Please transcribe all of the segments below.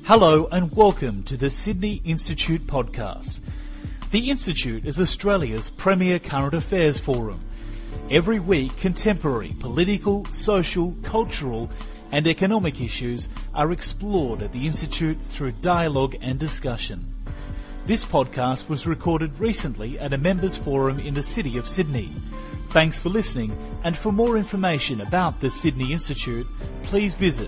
Hello and welcome to the Sydney Institute podcast. The Institute is Australia's premier current affairs forum. Every week, contemporary political, social, cultural and economic issues are explored at the Institute through dialogue and discussion. This podcast was recorded recently at a members forum in the city of Sydney. Thanks for listening, and for more information about the Sydney Institute, please visit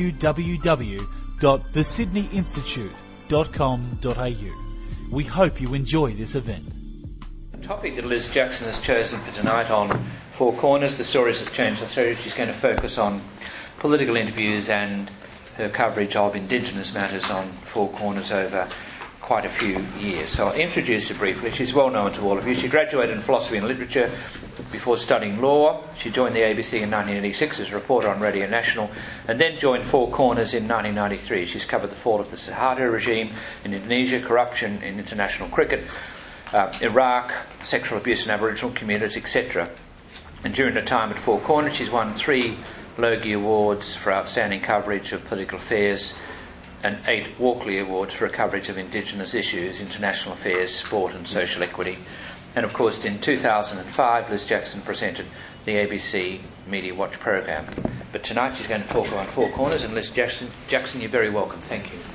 www.thesydneyinstitute.com.au. We hope you enjoy this event. The topic that Liz Jackson has chosen for tonight on Four Corners, the stories that changed Australia, she's going to focus on political interviews and her coverage of Indigenous matters on Four Corners over quite a few years. So I'll introduce her briefly. She's well known to all of you. She graduated in philosophy and literature before studying law. She joined the ABC in 1986 as a reporter on Radio National and then joined Four Corners in 1993. She's covered the fall of the Suharto regime in Indonesia, corruption in international cricket, Iraq, sexual abuse in Aboriginal communities, etc. And during her time at Four Corners, she's won 3 Logie Awards for outstanding coverage of political affairs and 8 Walkley Awards for coverage of Indigenous issues, international affairs, sport and social equity. And of course in 2005 Liz Jackson presented the ABC Media Watch programme. But tonight she's going to talk on Four Corners, and Liz Jackson, you're very welcome. Thank you.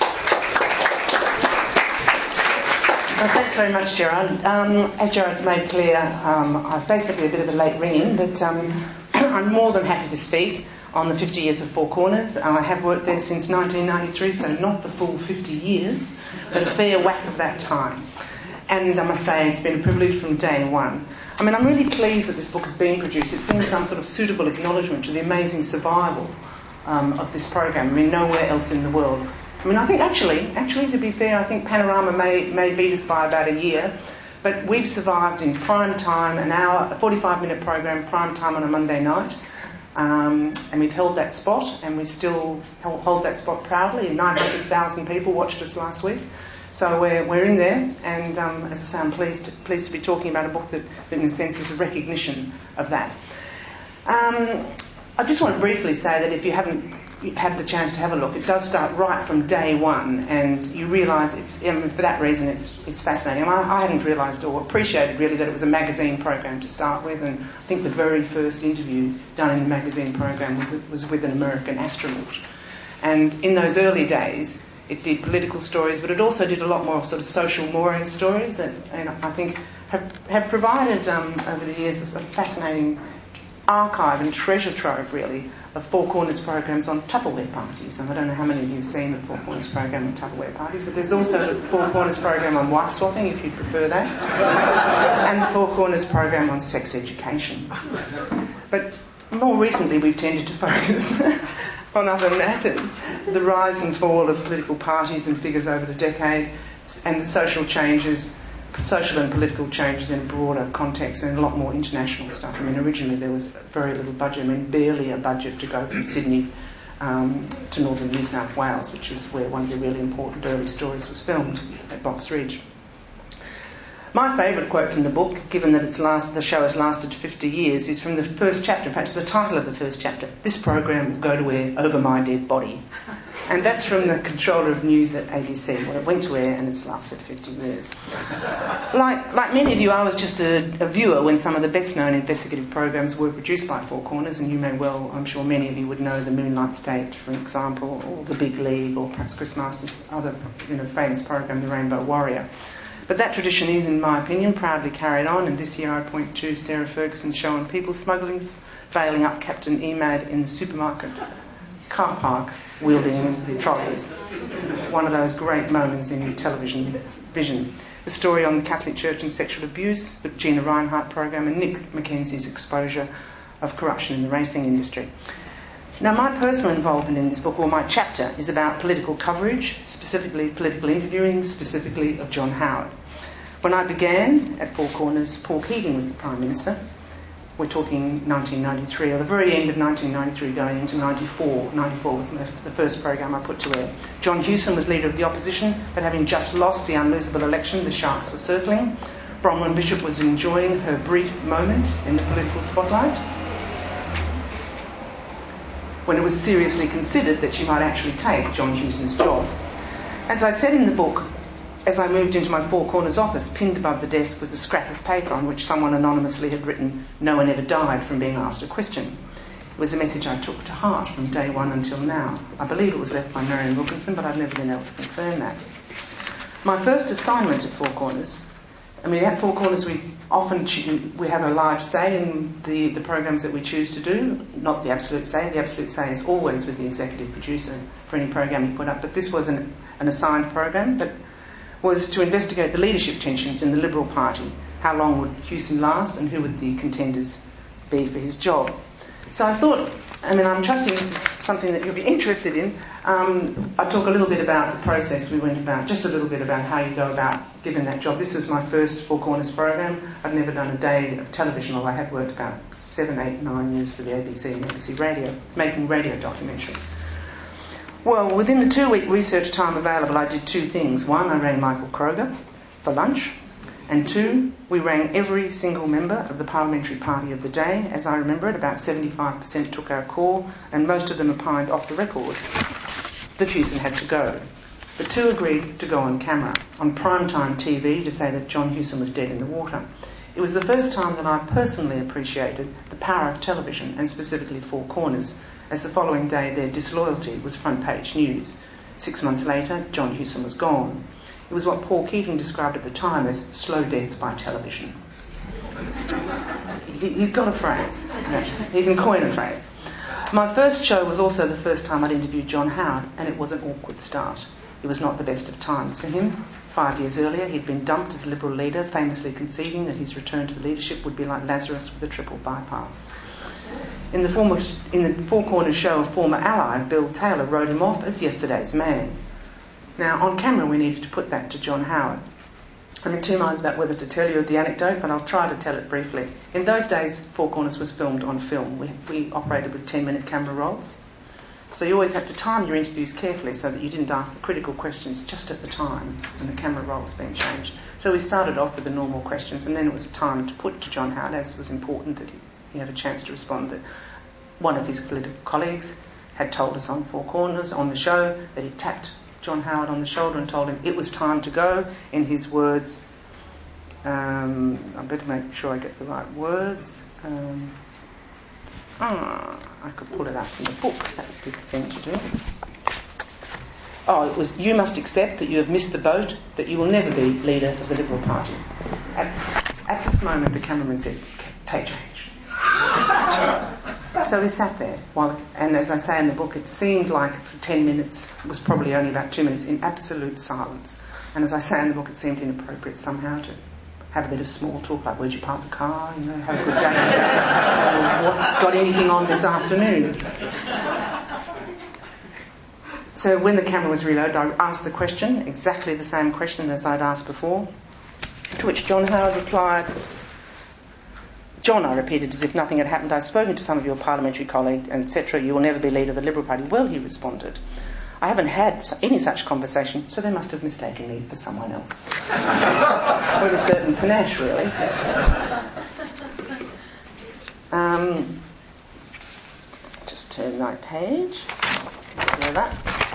Well, thanks very much, Gerard. As Gerard's made clear, I've basically a bit of a late ring-in, but I'm more than happy to speak on the 50 years of Four Corners. I have worked there since 1993, so not the full 50 years, but a fair whack of that time. And I must say, it's been a privilege from day one. I mean, I'm really pleased that this book is being produced. It seems some sort of suitable acknowledgement to the amazing survival of this program. I mean, nowhere else in the world. I mean, I think actually, to be fair, I think Panorama may beat us by about a year, but we've survived in prime time, an hour, a 45-minute program, prime time on a Monday night. And we've held that spot, and we still hold that spot proudly. 900,000 people watched us last week. So we're in there, and as I say, I'm pleased to be talking about a book that in a sense is a recognition of that. I just want to briefly say that if you haven't had the chance to have a look, it does start right from day one, and you realise for that reason it's fascinating. I hadn't realised or appreciated really that it was a magazine program to start with, and I think the very first interview done in the magazine program was with an American astronaut. And in those early days, it did political stories, but it also did a lot more sort of social mores stories, and I think have provided over the years a fascinating archive and treasure trove, really, of Four Corners programs on Tupperware parties. And I don't know how many of you have seen the Four Corners program on Tupperware parties, but there's also the Four Corners program on wife swapping, if you'd prefer that, and the Four Corners program on sex education. But more recently, we've tended to focus on other matters, the rise and fall of political parties and figures over the decade, and the social and political changes in a broader context, and a lot more international stuff. I mean, originally there was very little budget, barely a budget to go from Sydney to northern New South Wales, which is where one of the really important early stories was filmed, at Box Ridge. My favourite quote from the book, given that the show has lasted 50 years, is from the first chapter. In fact, it's the title of the first chapter. This program will go to air over my dead body. And that's from the controller of news at ABC. Well, it went to air and it's lasted 50 years. Like many of you, I was just a viewer when some of the best-known investigative programs were produced by Four Corners, and you may well, I'm sure many of you would know the Moonlight State, for example, or The Big League, or perhaps Chris Masters' other famous program, The Rainbow Warrior. But that tradition is, in my opinion, proudly carried on, and this year I point to Sarah Ferguson's show on people smugglers, bailing up Captain Emad in the supermarket car park, wielding trolleys. One of those great moments in television vision. The story on the Catholic Church and sexual abuse, the Gina Reinhardt program, and Nick Mackenzie's exposure of corruption in the racing industry. Now, my personal involvement in this book, or my chapter, is about political coverage, specifically political interviewing, specifically of John Howard. When I began at Four Corners, Paul Keating was the Prime Minister. We're talking 1993, or the very end of 1993 going into 94. 94 was the first program I put to air. John Hewson was Leader of the Opposition, but having just lost the unlosable election, the Sharks were circling. Bronwyn Bishop was enjoying her brief moment in the political spotlight. when it was seriously considered that she might actually take John Hewson's job. As I said in the book, as I moved into my Four Corners office, pinned above the desk was a scrap of paper on which someone anonymously had written, "No one ever died from being asked a question." It was a message I took to heart from day one until now. I believe it was left by Marion Wilkinson, but I've never been able to confirm that. My first assignment at Four Corners, at Four Corners we have a large say in the programs that we choose to do, not the absolute say. The absolute say is always with the executive producer for any program you put up, but this was an assigned program that was to investigate the leadership tensions in the Liberal Party. How long would Hewson last and who would the contenders be for his job? So I thought, I'm trusting this is something that you'll be interested in. I'll talk a little bit about the process we went about, just a little bit about how you go about giving that job. This was my first Four Corners program. I've never done a day of television, although I had worked about 7, 8, 9 years for the ABC and ABC Radio, making radio documentaries. Well, within the 2-week research time available, I did 2 things. 1, I rang Michael Kroger for lunch. And 2, we rang every single member of the parliamentary party of the day. As I remember it, about 75% took our call, and most of them opined off the record that Hewson had to go. But 2 agreed to go on camera, on primetime TV, to say that John Hewson was dead in the water. It was the first time that I personally appreciated the power of television, and specifically Four Corners, as the following day their disloyalty was front-page news. 6 months later, John Hewson was gone. It was what Paul Keating described at the time as slow death by television. He's got a phrase. He can coin a phrase. My first show was also the first time I'd interviewed John Howard, and it was an awkward start. It was not the best of times for him. 5 years earlier, he'd been dumped as Liberal leader, famously conceding that his return to the leadership would be like Lazarus with a triple bypass. In the Four Corners show, a former ally, Bill Taylor, wrote him off as yesterday's man. Now, on camera, we needed to put that to John Howard. I'm in 2 minds about whether to tell you the anecdote, but I'll try to tell it briefly. In those days, Four Corners was filmed on film. We operated with 10-minute camera rolls. So you always had to time your interviews carefully so that you didn't ask the critical questions just at the time when the camera roll was being changed. So we started off with the normal questions, and then it was time to put to John Howard, as it was important that he had a chance to respond. That one of his political colleagues had told us on Four Corners, on the show, that he tapped John Howard on the shoulder and told him it was time to go. In his words, I better make sure I get the right words. I could pull it up in the book. That would be the thing to do. It was, "You must accept that you have missed the boat, that you will never be leader of the Liberal Party." At this moment, the cameraman said, "Take change." So we sat there, and as I say in the book, it seemed like 10 minutes, it was probably only about 2 minutes, in absolute silence. And as I say in the book, it seemed inappropriate somehow to have a bit of small talk, like, "Where'd you park the car? Have a good day. What's got anything on this afternoon?" So when the camera was reloaded, I asked the question, exactly the same question as I'd asked before, to which John Howard replied, "John," I repeated as if nothing had happened, "I've spoken to some of your parliamentary colleagues, and etc. You will never be leader of the Liberal Party." "Well," he responded, "I haven't had any such conversation, so they must have mistaken me for someone else." With a certain panache, really. Just turn my page. Clear that.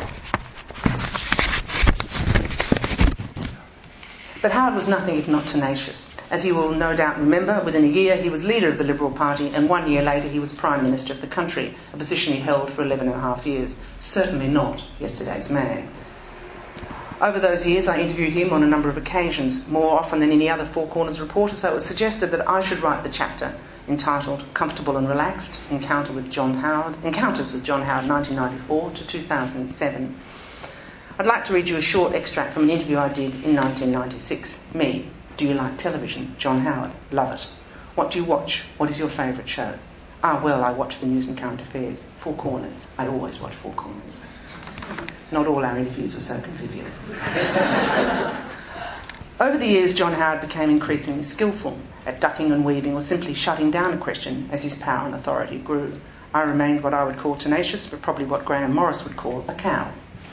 But Howard was nothing if not tenacious. As you will no doubt remember, within a year he was leader of the Liberal Party, and 1 year later he was Prime Minister of the country, a position he held for 11.5 years. Certainly not yesterday's man. Over those years I interviewed him on a number of occasions, more often than any other Four Corners reporter, so it was suggested that I should write the chapter entitled "Comfortable and Relaxed, Encounters with John Howard, 1994 to 2007. I'd like to read you a short extract from an interview I did in 1996. Me. "Do you like television?" John Howard. "Love it." "What do you watch? What is your favourite show?" Well, I watch the news and current affairs. Four Corners. I always watch Four Corners. Not all our interviews are so convivial. Over the years, John Howard became increasingly skillful at ducking and weaving or simply shutting down a question as his power and authority grew. I remained what I would call tenacious, but probably what Graham Morris would call a cow.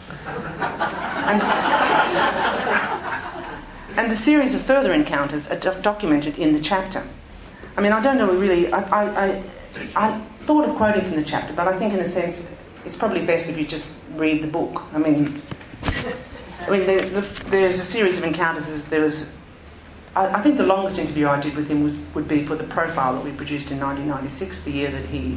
And the series of further encounters are documented in the chapter. I don't know really. thought of quoting from the chapter, but I think in a sense it's probably best if you just read the book. I mean there's a series of encounters. I think the longest interview I did with him would be for the profile that we produced in 1996, the year that he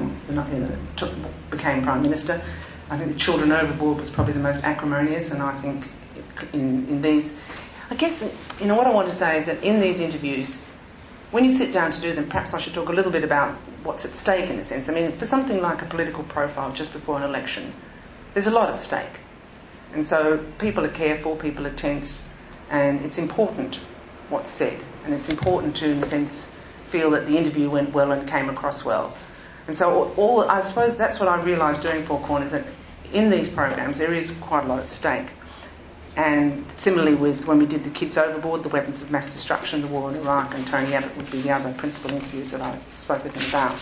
became Prime Minister. I think the Children Overboard was probably the most acrimonious, and I think in these... I guess, what I want to say is that in these interviews, when you sit down to do them, perhaps I should talk a little bit about what's at stake in a sense. I mean, for something like a political profile just before an election, there's a lot at stake. And so people are careful, people are tense, and it's important what's said. And it's important to, in a sense, feel that the interview went well and came across well. And so I suppose that's what I realised doing Four Corners, that in these programs there is quite a lot at stake. And similarly with when we did the Kids Overboard, the weapons of mass destruction, the war in Iraq, and Tony Abbott would be the other principal interviews that I spoke with him about.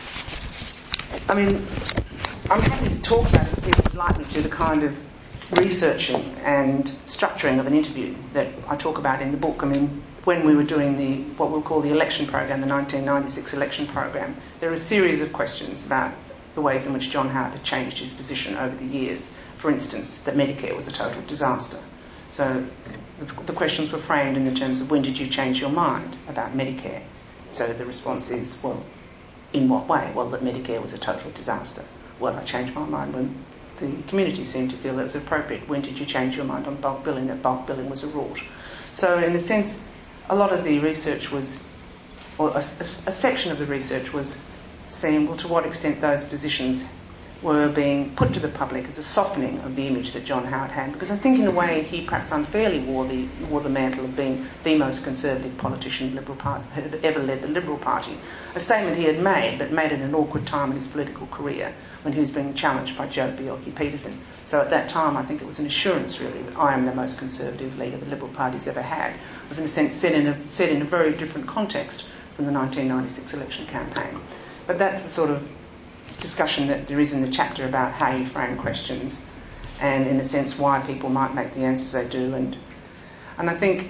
I mean, I'm happy to talk about it if you'd like me to, the kind of researching and structuring of an interview that I talk about in the book. I mean, when we were doing what we'll call the election program, the 1996 election program, there are a series of questions about the ways in which John Howard had changed his position over the years. For instance, that Medicare was a total disaster. So the questions were framed in the terms of, when did you change your mind about Medicare? So the response is, well, in what way? Well, that Medicare was a total disaster. Well, I changed my mind when the community seemed to feel that it was appropriate. When did you change your mind on bulk billing, that bulk billing was a rort? So in a sense, a lot of the research was, or a section of the research was seeing, well, to what extent those positions were being put to the public as a softening of the image that John Howard had. Because I think in a way he perhaps unfairly wore the mantle of being the most conservative politician the Liberal Party had ever led the Liberal Party. A statement he had made, but made at an awkward time in his political career when he was being challenged by Joe Bjelke-Petersen. So at that time I think it was an assurance really that I am the most conservative leader the Liberal Party's ever had. It was in a sense said in a very different context from the 1996 election campaign. But that's the sort of discussion that there is in the chapter about how you frame questions and, in a sense, why people might make the answers they do. And I think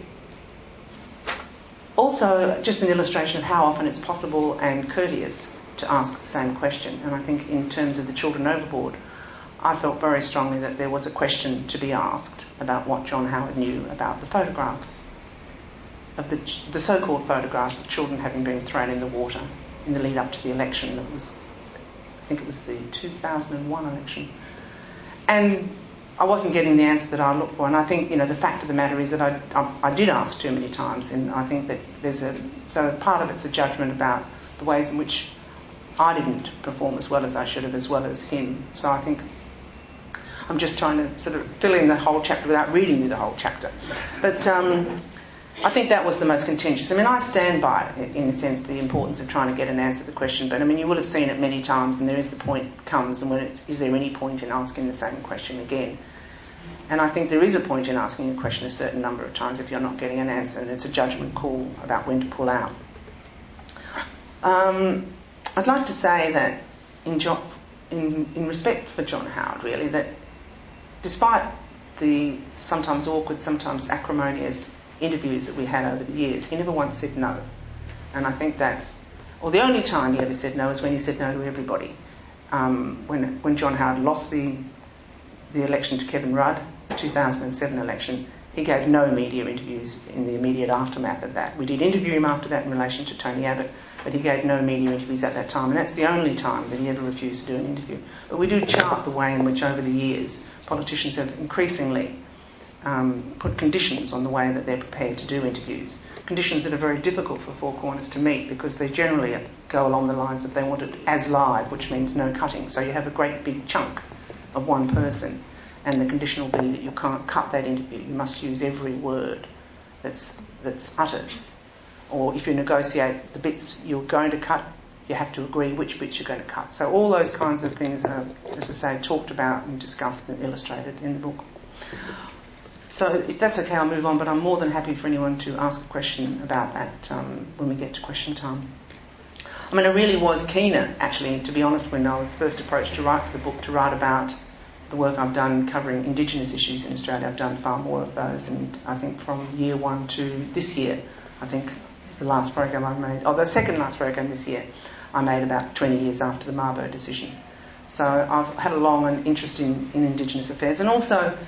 also just an illustration of how often it's possible and courteous to ask the same question. And I think in terms of the Children Overboard, I felt very strongly that there was a question to be asked about what John Howard knew about the photographs, of the so-called photographs of children having been thrown in the water in the lead up to the election that was, I think it was the 2001 election. And I wasn't getting the answer that I looked for. And I think, the fact of the matter is that I did ask too many times. And I think that so part of it's a judgment about the ways in which I didn't perform as well as I should have, as well as him. So I think I'm just trying to sort of fill in the whole chapter without reading you the whole chapter. But I think that was the most contentious. I mean, I stand by, in a sense, the importance of trying to get an answer to the question, but I mean, you will have seen it many times, and there is the point comes, and is there any point in asking the same question again? And I think there is a point in asking a question a certain number of times if you're not getting an answer, and it's a judgment call about when to pull out. I'd like to say that in respect for John Howard, really, that despite the sometimes awkward, sometimes acrimonious interviews that we had over the years, he never once said no. And I think the only time he ever said no is when he said no to everybody. When John Howard lost the election to Kevin Rudd, the 2007 election, he gave no media interviews in the immediate aftermath of that. We did interview him after that in relation to Tony Abbott, but he gave no media interviews at that time, and that's the only time that he ever refused to do an interview. But we do chart the way in which over the years politicians have increasingly put conditions on the way that they're prepared to do interviews. Conditions that are very difficult for Four Corners to meet because they generally go along the lines that they want it as live, which means no cutting. So you have a great big chunk of one person, and the condition will be that you can't cut that interview. You must use every word that's uttered. Or if you negotiate the bits you're going to cut, you have to agree which bits you're going to cut. So all those kinds of things are, as I say, talked about and discussed and illustrated in the book. So if that's okay, I'll move on, but I'm more than happy for anyone to ask a question about that when we get to question time. I mean, I really was keener, actually, to be honest, when I was first approached to write for the book, to write about the work I've done covering Indigenous issues in Australia. I've done far more of those, and I think from year one to this year, I think the second last program this year, I made about 20 years after the Mabo decision. So I've had a long and interest in Indigenous affairs. And also,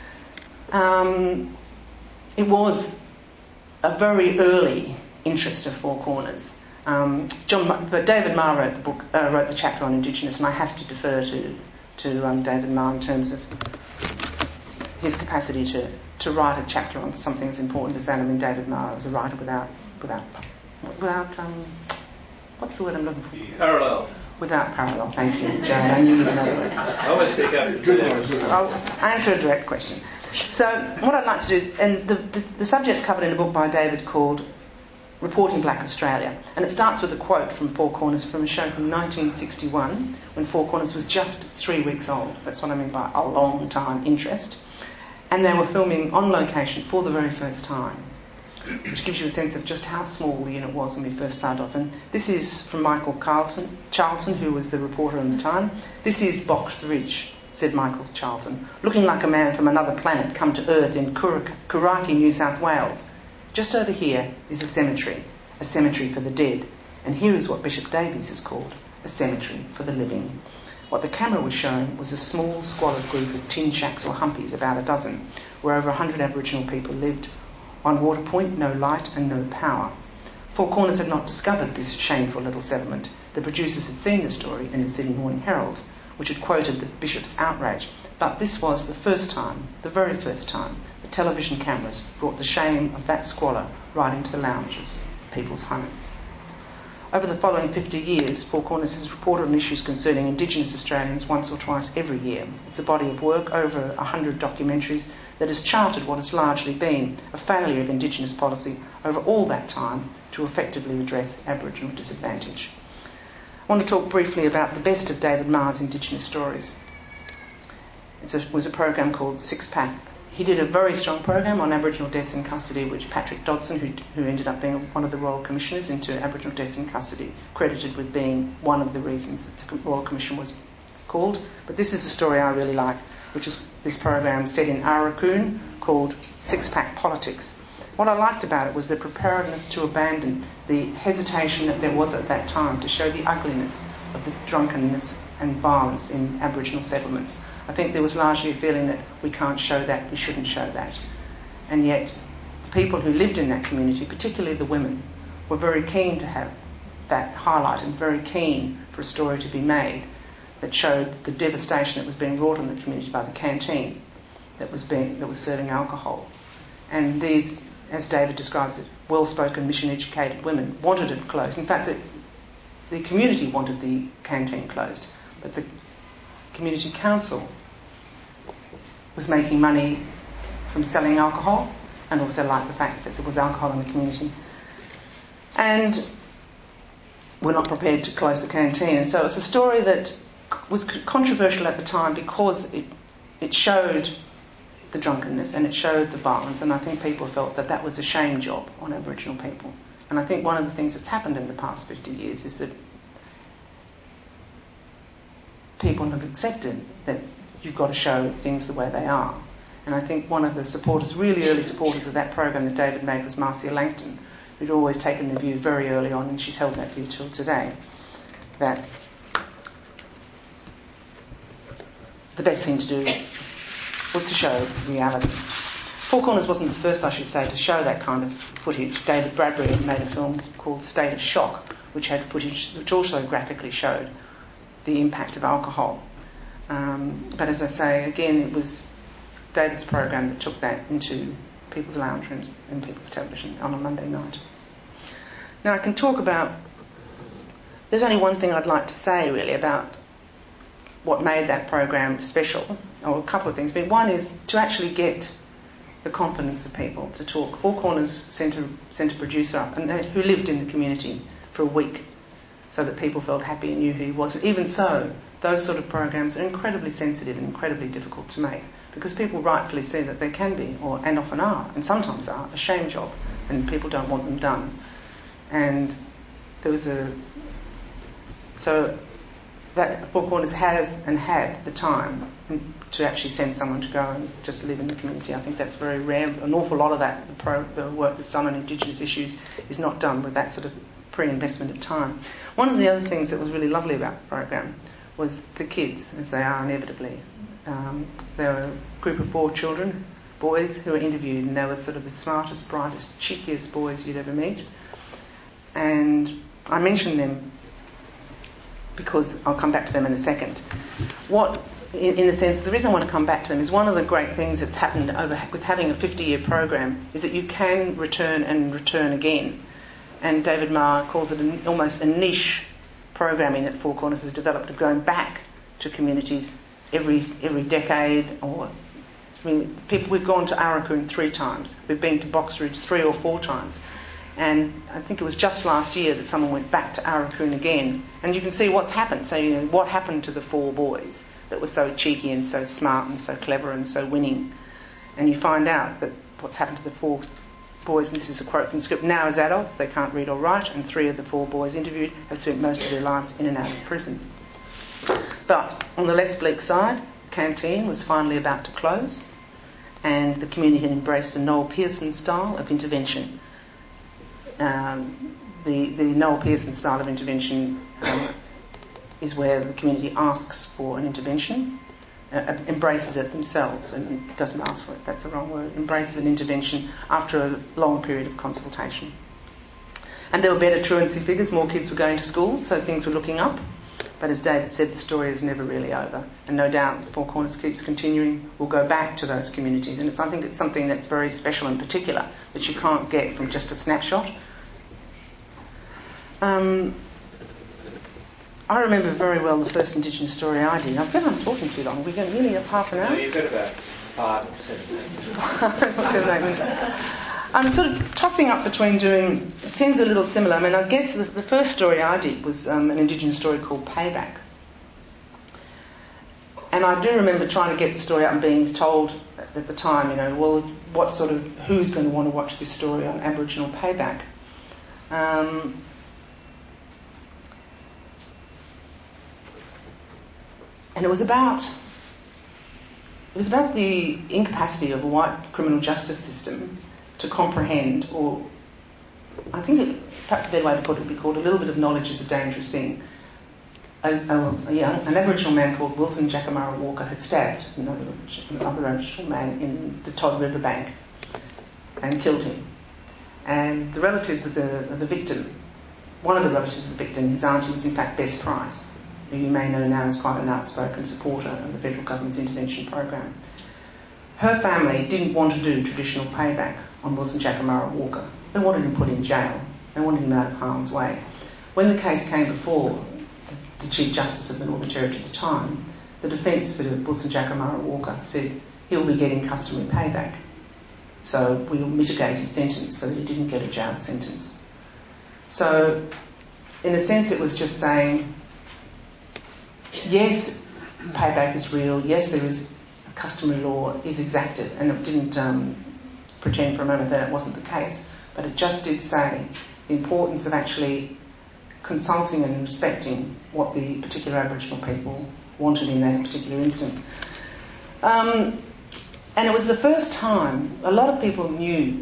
it was a very early interest of Four Corners. But David Marr wrote the chapter on Indigenous, and I have to defer to David Marr in terms of his capacity to write a chapter on something as important as that. I mean, David Marr is a writer without what's the word I'm looking for? Parallel. Without parallel. Thank you, Jane. I knew you'd know the word. I always speak up. I'll answer a direct question. So what I'd like to do is, and the subject's covered in a book by David called Reporting Black Australia, and it starts with a quote from Four Corners from a show from 1961 when Four Corners was just 3 weeks old. That's what I mean by a long time interest. And they were filming on location for the very first time, which gives you a sense of just how small the unit was when we first started off. And this is from Michael Charlton, who was the reporter at the time. "This is Box Ridge," said Michael Charlton, "looking like a man from another planet come to Earth in Kurraki, New South Wales. Just over here is a cemetery for the dead. And here is what Bishop Davies has called a cemetery for the living." What the camera was showing was a small, squalid group of tin shacks or humpies, about a dozen, where over 100 Aboriginal people lived. On Water Point, no light and no power. Four Corners had not discovered this shameful little settlement. The producers had seen the story in the Sydney Morning Herald, which had quoted the bishop's outrage. But this was the first time, the very first time, that television cameras brought the shame of that squalor right into the lounges of people's homes. Over the following 50 years, Four Corners has reported on issues concerning Indigenous Australians once or twice every year. It's a body of work, over 100 documentaries, that has charted what has largely been a failure of Indigenous policy over all that time to effectively address Aboriginal disadvantage. I want to talk briefly about the best of David Marr's Indigenous stories. It was a program called Six Pack. He did a very strong program on Aboriginal deaths in custody, which Patrick Dodson, who ended up being one of the Royal Commissioners into Aboriginal deaths in custody, credited with being one of the reasons that the Royal Commission was called. But this is a story I really like, which is this program set in Arakoon called Six Pack Politics. What I liked about it was the preparedness to abandon the hesitation that there was at that time to show the ugliness of the drunkenness and violence in Aboriginal settlements. I think there was largely a feeling that we can't show that, we shouldn't show that. And yet, the people who lived in that community, particularly the women, were very keen to have that highlighted and very keen for a story to be made that showed the devastation that was being wrought on the community by the canteen that was serving alcohol. And these, as David describes it, well-spoken, mission-educated women wanted it closed. In fact, the community wanted the canteen closed, but the community council was making money from selling alcohol, and also liked the fact that there was alcohol in the community, and were not prepared to close the canteen. And so it's a story that was controversial at the time because it showed the drunkenness and it showed the violence, and I think people felt that that was a shame job on Aboriginal people. And I think one of the things that's happened in the past 50 years is that people have accepted that you've got to show things the way they are. And I think one of the supporters, really early supporters of that program that David made, was Marcia Langton, who'd always taken the view very early on, and she's held that view till today, that the best thing to do was to show reality. Four Corners wasn't the first, I should say, to show that kind of footage. David Bradbury made a film called State of Shock, which had footage which also graphically showed the impact of alcohol. But as I say, again, it was David's program that took that into people's lounge rooms and people's television on a Monday night. Now I can talk about, there's only one thing I'd like to say really about what made that program special, or a couple of things. But one is to actually get the confidence of people to talk. Four Corners sent a producer up and who lived in the community for a week so that people felt happy and knew who he was. And even so, those sort of programs are incredibly sensitive and incredibly difficult to make because people rightfully see that they can be, and often are, and sometimes are, a shame job, and people don't want them done. And there was so that Four Corners has and had the time to actually send someone to go and just live in the community. I think that's very rare. An awful lot of that, the work that's done on Indigenous issues, is not done with that sort of pre-investment of time. One of the other things that was really lovely about the program was the kids, as they are inevitably. There were a group of 4 children, boys, who were interviewed, and they were sort of the smartest, brightest, cheekiest boys you'd ever meet. And I mention them because I'll come back to them in a second. In a sense, the reason I want to come back to them is one of the great things that's happened with having a 50-year program is that you can return and return again. And David Marr calls it almost a niche programming that Four Corners has developed of going back to communities every decade. We've gone to Aurukun 3 times. We've been to Box Ridge 3 or 4 times. And I think it was just last year that someone went back to Aurukun again. And you can see what's happened. So, what happened to the 4 boys that were so cheeky and so smart and so clever and so winning. And you find out that what's happened to the 4 boys, and this is a quote from the script, now as adults they can't read or write, and 3 of the 4 boys interviewed have spent most of their lives in and out of prison. But on the less bleak side, Canteen was finally about to close, and the community had embraced the Noel Pearson style of intervention. The Noel Pearson style of intervention is where the community asks for an intervention, embraces it themselves, and doesn't ask for it, that's the wrong word, embraces an intervention after a long period of consultation. And there were better truancy figures, more kids were going to school, so things were looking up. But as David said, the story is never really over. And no doubt Four Corners keeps continuing. We'll go back to those communities. And I think it's something that's very special and particular that you can't get from just a snapshot. I remember very well the first Indigenous story I did. I feel I'm talking too long. We're going to nearly have half an hour. No, you've got about 5 or 7 minutes. 7 or 8 minutes. I'm sort of tossing up between doing... It seems a little similar. I mean, I guess the first story I did was an Indigenous story called Payback. And I do remember trying to get the story out and being told at the time, who's going to want to watch this story on Aboriginal Payback? And it was about the incapacity of a white criminal justice system to comprehend, or I think perhaps a better way to put it would be called a little bit of knowledge is a dangerous thing. An Aboriginal man called Wilson Jackamara Walker had stabbed another Aboriginal man in the Todd River bank and killed him. And the relatives of the victim, one of the relatives of the victim, his auntie, was in fact Bess Price, who you may know now as quite an outspoken supporter of the federal government's intervention program. Her family didn't want to do traditional payback on Wilson Jackamara Walker. They wanted him put in jail. They wanted him out of harm's way. When the case came before the Chief Justice of the Northern Territory at the time, the defence for Wilson Jackamara Walker said he'll be getting customary payback. So we'll mitigate his sentence so that he didn't get a jail sentence. So in a sense it was just saying, yes, payback is real, yes, there is a customary law is exacted, and it didn't pretend for a moment that it wasn't the case, but it just did say the importance of actually consulting and respecting what the particular Aboriginal people wanted in that particular instance. And it was the first time a lot of people knew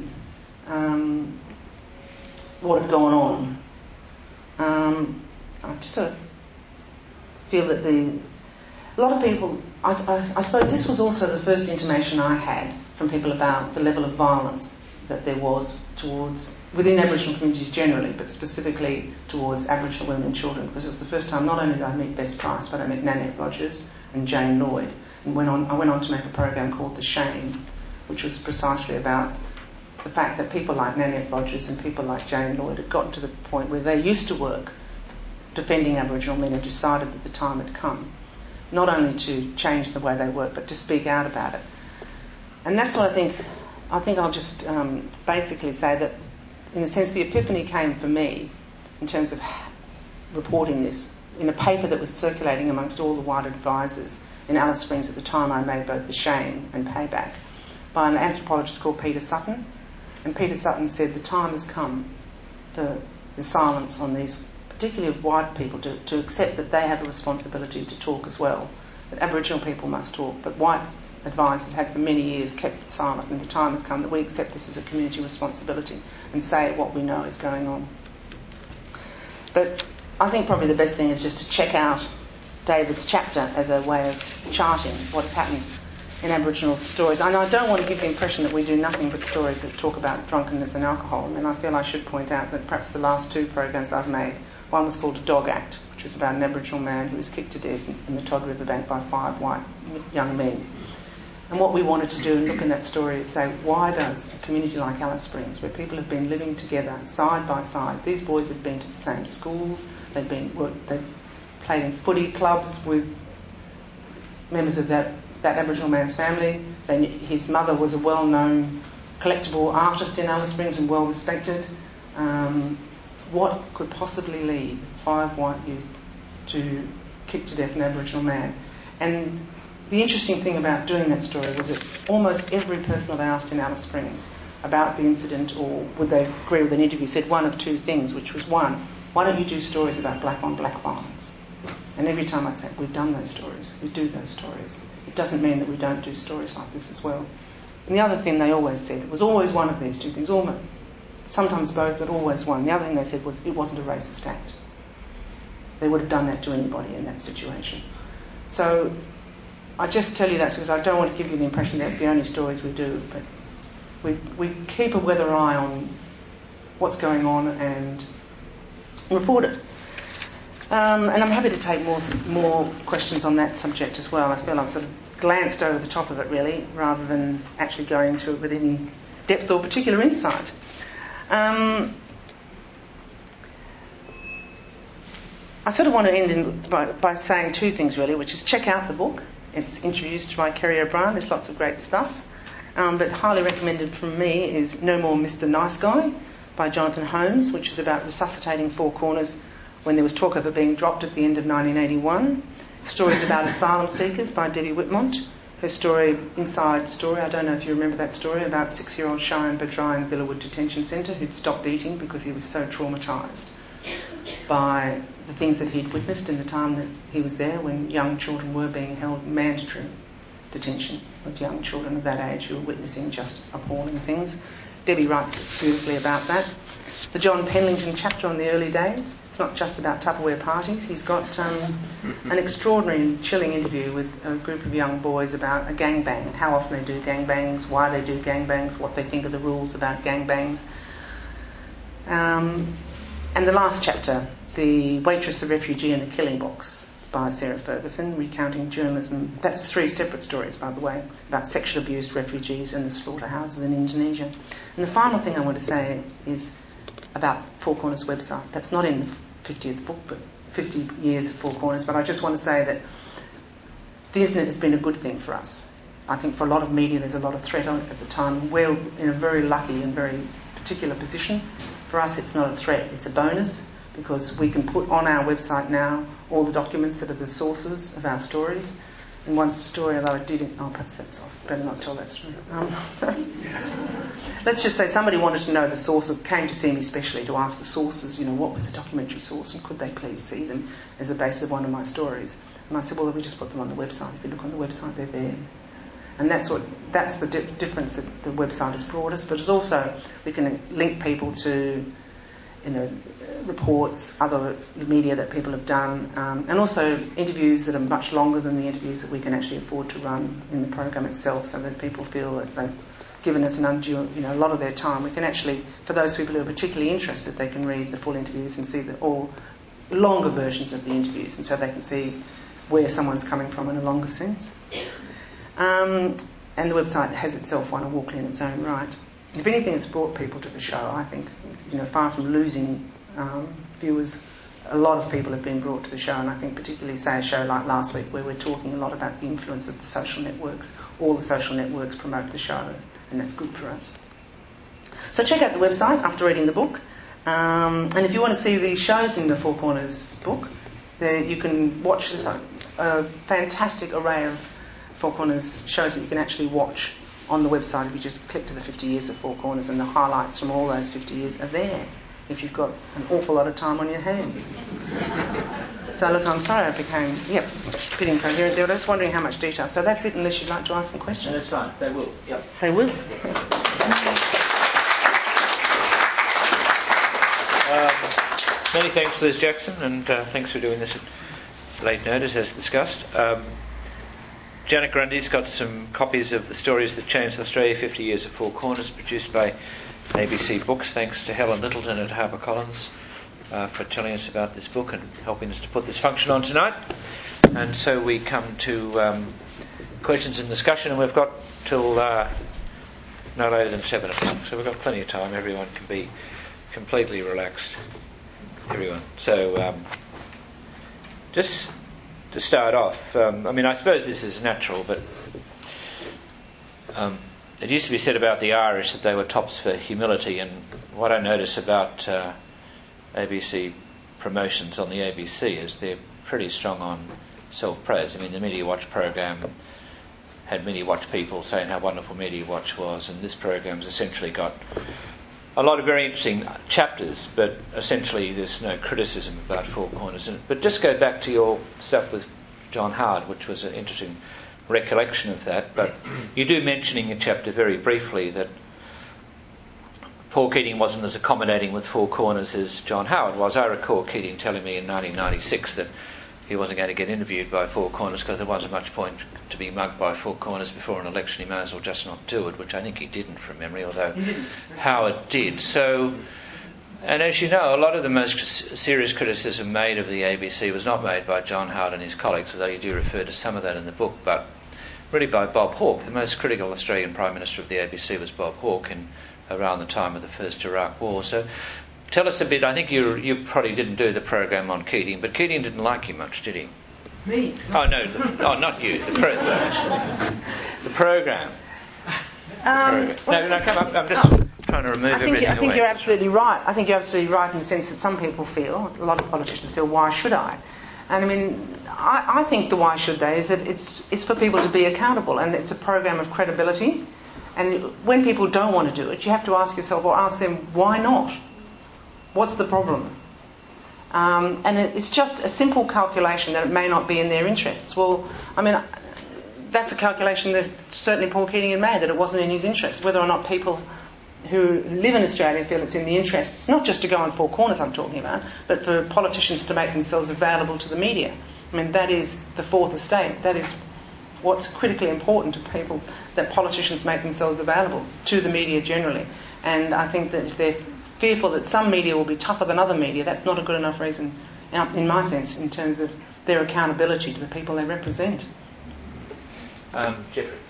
what had gone on. I just sort of feel that a lot of people, I suppose this was also the first intimation I had from people about the level of violence that there was within Aboriginal communities generally, but specifically towards Aboriginal women and children, because it was the first time not only did I meet Bess Price, but I met Nanette Rogers and Jane Lloyd. And I went on to make a program called The Shame, which was precisely about the fact that people like Nanette Rogers and people like Jane Lloyd had gotten to the point where they used to work defending Aboriginal men and decided that the time had come, not only to change the way they work, but to speak out about it. And that's what I think I'll just basically say that, in a sense, the epiphany came for me in terms of reporting this in a paper that was circulating amongst all the white advisors in Alice Springs at the time I made both The Shame and Payback, by an anthropologist called Peter Sutton. And Peter Sutton said the time has come for the silence on these, particularly white people, to accept that they have a responsibility to talk as well, that Aboriginal people must talk, but white advisors had for many years kept silent, and the time has come that we accept this as a community responsibility and say what we know is going on. But I think probably the best thing is just to check out David's chapter as a way of charting what's happened in Aboriginal stories. And I don't want to give the impression that we do nothing but stories that talk about drunkenness and alcohol. And I feel I should point out that perhaps the last two programs I've made, one was called A Dog Act, which was about an Aboriginal man who was kicked to death in the Todd River bank by 5 white young men. And what we wanted to do and look in that story is say, why does a community like Alice Springs, where people have been living together side by side, these boys had been to the same schools, they played in footy clubs with members of that Aboriginal man's family. His mother was a well-known collectible artist in Alice Springs and well respected. What could possibly lead 5 white youth to kick to death an Aboriginal man? And the interesting thing about doing that story was that almost every person that I asked in Alice Springs about the incident, or would they agree with an interview, said one of two things, which was one, why don't you do stories about black-on-black violence? And every time I'd say, we've done those stories, we do those stories. It doesn't mean that we don't do stories like this as well. And the other thing they always said, it was always one of these two things, sometimes both, but always one. The other thing they said was, it wasn't a racist act. They would have done that to anybody in that situation. So I just tell you that because I don't want to give you the impression that's the only stories we do, but we keep a weather eye on what's going on and report it. And I'm happy to take more questions on that subject as well. I feel I've sort of glanced over the top of it really, rather than actually going into it with any depth or particular insight. I sort of want to end by saying two things really, which is check out the book. It's introduced by Kerry O'Brien. There's lots of great stuff. But highly recommended from me is No More Mr. Nice Guy by Jonathan Holmes, which is about resuscitating Four Corners when there was talk of it being dropped at the end of 1981. Stories about asylum seekers by Debbie Whitmont. Her story, Inside Story, I don't know if you remember that story, about 6-year-old Cheyenne Badry in Villawood Detention Centre who'd stopped eating because he was so traumatised by the things that he'd witnessed in the time that he was there when young children were being held, mandatory detention of young children of that age who were witnessing just appalling things. Debbie writes beautifully about that. The John Penlington chapter on the early days, it's not just about Tupperware parties. He's got an extraordinary and chilling interview with a group of young boys about a gangbang, how often they do gangbangs, why they do gangbangs, what they think of the rules about gangbangs. And the last chapter, The Waitress, the Refugee and the Killing Box by Sarah Ferguson, recounting journalism. That's 3 separate stories, by the way, about sexual abuse, refugees and the slaughterhouses in Indonesia. And the final thing I want to say is about Four Corners website. That's not in the 50th book, but 50 years of Four Corners, but I just want to say that the internet has been a good thing for us. I think for a lot of media there's a lot of threat on it at the time. We're in a very lucky and very particular position. For us it's not a threat, it's a bonus, because we can put on our website now all the documents that are the sources of our stories. And one story that I did, perhaps that's off, better not tell that story. Let's just say somebody wanted to know the source, came to see me specially to ask the sources, what was the documentary source and could they please see them as a base of one of my stories. And I said, well, we just put them on the website. If you look on the website, they're there. And that's the difference that the website has brought us. But it's also, we can link people to reports, other media that people have done, and also interviews that are much longer than the interviews that we can actually afford to run in the program itself, so that people feel that they've given us an undue, a lot of their time. We can actually, for those people who are particularly interested, they can read the full interviews and see all longer versions of the interviews, and so they can see where someone's coming from in a longer sense. And the website has itself won a Walkley in its own right. If anything, it's brought people to the show, I think. Far from losing viewers, a lot of people have been brought to the show, and I think particularly, say, a show like last week where we're talking a lot about the influence of the social networks. All the social networks promote the show, and that's good for us. So check out the website after reading the book. And if you want to see the shows in the Four Corners book, you can watch a fantastic array of Four Corners shows that you can actually watch on the website if you just click to the 50 years of Four Corners, and the highlights from all those 50 years are there if you've got an awful lot of time on your hands. So look, I'm sorry I became a bit incoherent there, but I was wondering how much detail. So that's it, unless you'd like to ask some questions. No, that's right, they will. Yep. They will. Many thanks, Liz Jackson, and thanks for doing this at late notice, as discussed. Janet Grundy's got some copies of The Stories That Changed Australia, 50 Years at Four Corners, produced by ABC Books. Thanks to Helen Littleton at HarperCollins for telling us about this book and helping us to put this function on tonight. And so we come to questions and discussion, and we've got till no later than 7 o'clock, so we've got plenty of time. Everyone can be completely relaxed. Everyone. So just to start off, I suppose this is natural, but it used to be said about the Irish that they were tops for humility, and what I notice about ABC promotions on the ABC is they're pretty strong on self-praise. The Media Watch program had Media Watch people saying how wonderful Media Watch was, and this program's essentially got a lot of very interesting chapters, but essentially there's no criticism about Four Corners in it. But just go back to your stuff with John Howard, which was an interesting recollection of that. But you do mention in your chapter very briefly that Paul Keating wasn't as accommodating with Four Corners as John Howard was. I recall Keating telling me in 1996 that he wasn't going to get interviewed by Four Corners because there wasn't much point to be mugged by Four Corners before an election. He might as well just not do it, which I think he didn't from memory, although Howard did. So, and as you know, a lot of the most serious criticism made of the ABC was not made by John Howard and his colleagues, although you do refer to some of that in the book, but really by Bob Hawke. The most critical Australian Prime Minister of the ABC was Bob Hawke around the time of the First Iraq War. So tell us a bit. I think you probably didn't do the program on Keating, but Keating didn't like you much, did he? Me? Oh, no. Not you. The program. No, come up. I'm just trying to remove everything I think away. you're absolutely right. I think you're absolutely right in the sense that some people feel, a lot of politicians feel, why should I? And I think the why should they is that it's for people to be accountable, and it's a program of credibility. And when people don't want to do it, you have to ask yourself or ask them, why not? What's the problem? And it's just a simple calculation that it may not be in their interests. Well, that's a calculation that certainly Paul Keating had made, that it wasn't in his interests. Whether or not people who live in Australia feel it's in the interests, not just to go on Four Corners I'm talking about, but for politicians to make themselves available to the media. That is the fourth estate. That is what's critically important to people, that politicians make themselves available to the media generally. And I think that if they're fearful that some media will be tougher than other media, that's not a good enough reason, in my sense, in terms of their accountability to the people they represent. Jeffrey.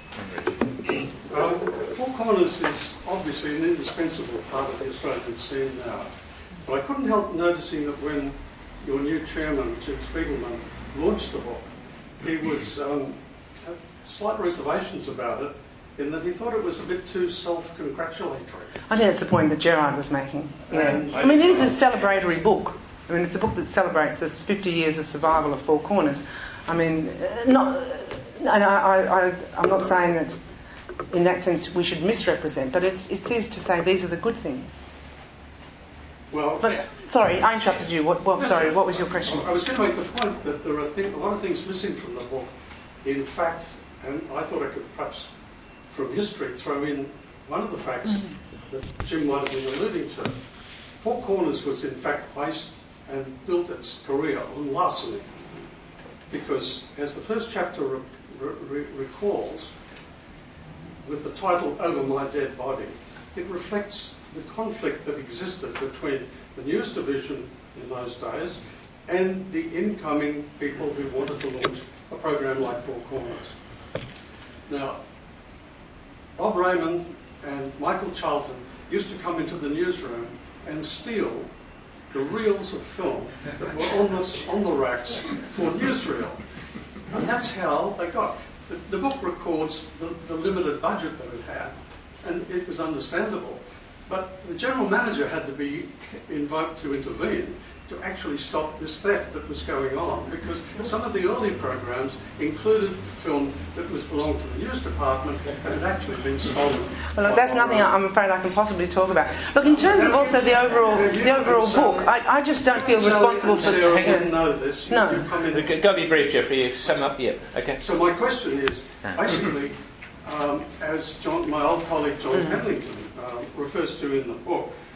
Four Corners is obviously an indispensable part of the Australian scene now. But I couldn't help noticing that when your new chairman, Jim Spiegelman, launched the book, he was had slight reservations about it, in that he thought it was a bit too self-congratulatory. I think that's the point that Gerard was making. Yeah. It is a celebratory book. It's a book that celebrates the 50 years of survival of Four Corners. I'm not saying that in that sense we should misrepresent, but it says to say these are the good things. Well, sorry, I interrupted you. What was your question? I was going to make the point that there are a lot of things missing from the book. In fact, and I thought I could perhaps from history throw in one of the facts that Jim might have been alluding to. Four Corners was in fact based and built its career on larceny, because as the first chapter recalls, with the title Over My Dead Body, it reflects the conflict that existed between the news division in those days and the incoming people who wanted to launch a program like Four Corners. Now, Bob Raymond and Michael Charlton used to come into the newsroom and steal the reels of film that were on the racks for newsreel. And that's how they got. The book records the limited budget that it had, and it was understandable. But the general manager had to be invoked to intervene to actually stop this theft that was going on, because some of the early programs included film that belonged to the news department and had actually been stolen. Well, look, that's nothing I'm afraid I can possibly talk about. Look, in terms of also the overall book, I just don't feel responsible for... Sarah didn't know this. No. You've Go be brief, Jeffrey. You sum up, yeah. Okay. So my question is, basically, as my old colleague John Hamilton refers to in the book,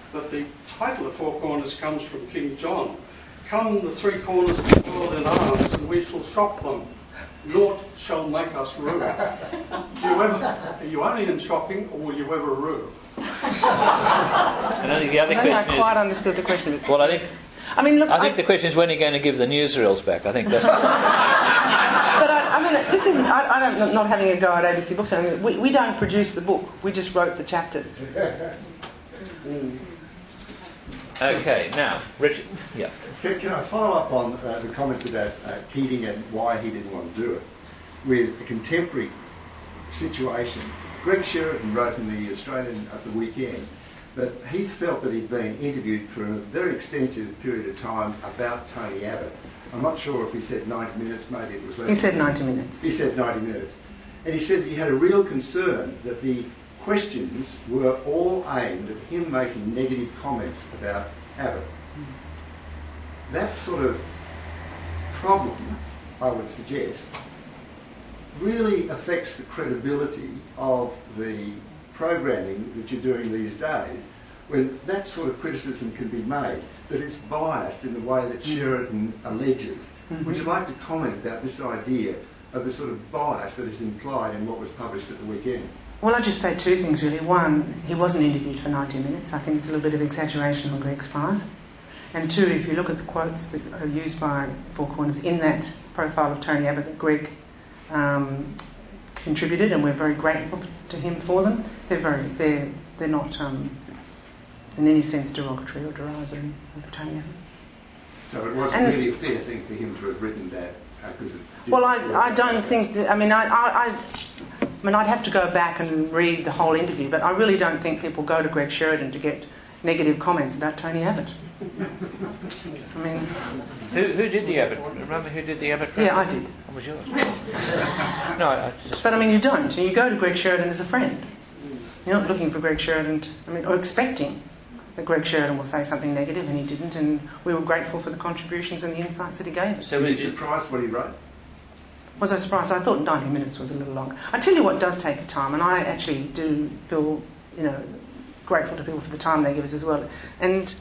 that the title of Four Corners comes from King John. Come the three corners of the world in arms, and we shall shock them. Naught shall make us rue. Are you only in shocking, or will you ever rue? And I think the other question I quite understood the question. Well, I think the question is, when are you going to give the newsreels back? I think that's. But I mean, this isn't. I'm not having a go at ABC Books. I mean, we don't produce the book. We just wrote the chapters. Okay, now Richard. Yeah. Can I follow up on the comments about Keating and why he didn't want to do it with a contemporary situation? Greg Sheridan wrote in the Australian at the weekend that he felt that he'd been interviewed for a very extensive period of time about Tony Abbott. I'm not sure if he said 90 minutes, maybe it was less. He said 90 minutes. He said 90 minutes. And he said that he had a real concern that the questions were all aimed at him making negative comments about Abbott. That sort of problem, I would suggest, really affects the credibility of the programming that you're doing these days, when that sort of criticism can be made, that it's biased in the way that Sheridan alleges. Would you like to comment about this idea of the sort of bias that is implied in what was published at the weekend? Well, I'll just say two things really. One, he wasn't interviewed for 90 minutes. I think it's a little bit of exaggeration on Greg's part. And two, if you look at the quotes that are used by Four Corners in that profile of Tony Abbott that Greg contributed, and we're very grateful to him for them, they're not in any sense derogatory or derisory of Tony Abbott. So it wasn't really a fair thing for him to have written that? Well, I don't think that. I mean, I'd have to go back and read the whole interview, but I really don't think people go to Greg Sheridan to get negative comments about Tony Abbott. I mean, who did the Abbott? Remember who did the Abbott? Yeah, I did. What was yours? No, I just. But I mean, you don't. You go to Greg Sheridan as a friend. You're not looking for Greg Sheridan, or expecting that Greg Sheridan will say something negative, and he didn't. And we were grateful for the contributions and the insights that he gave us. So were you surprised what he wrote? Was I surprised? I thought 90 minutes was a little long. I tell you what does take time, and I actually do feel, grateful to people for the time they give us as well. And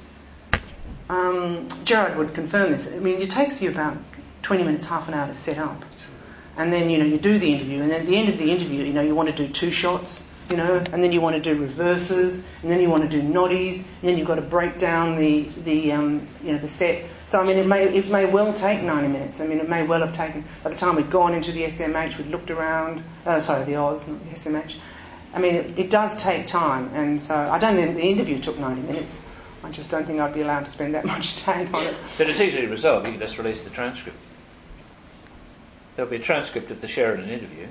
Gerard would confirm this. I mean, it takes you about 20 minutes, half an hour to set up. And then, you do the interview, and at the end of the interview, you want to do two shots, and then you want to do reverses, and then you want to do noddies, and then you've got to break down the set. So, I mean, it may well take 90 minutes. I mean, it may well have taken, by the time we'd gone into the SMH, we'd looked around, the Oz, not the SMH. I mean, it does take time, and so I don't think the interview took 90 minutes. I just don't think I'd be allowed to spend that much time on it. But it's easily resolved. You can just release the transcript. There'll be a transcript of the Sheridan interview.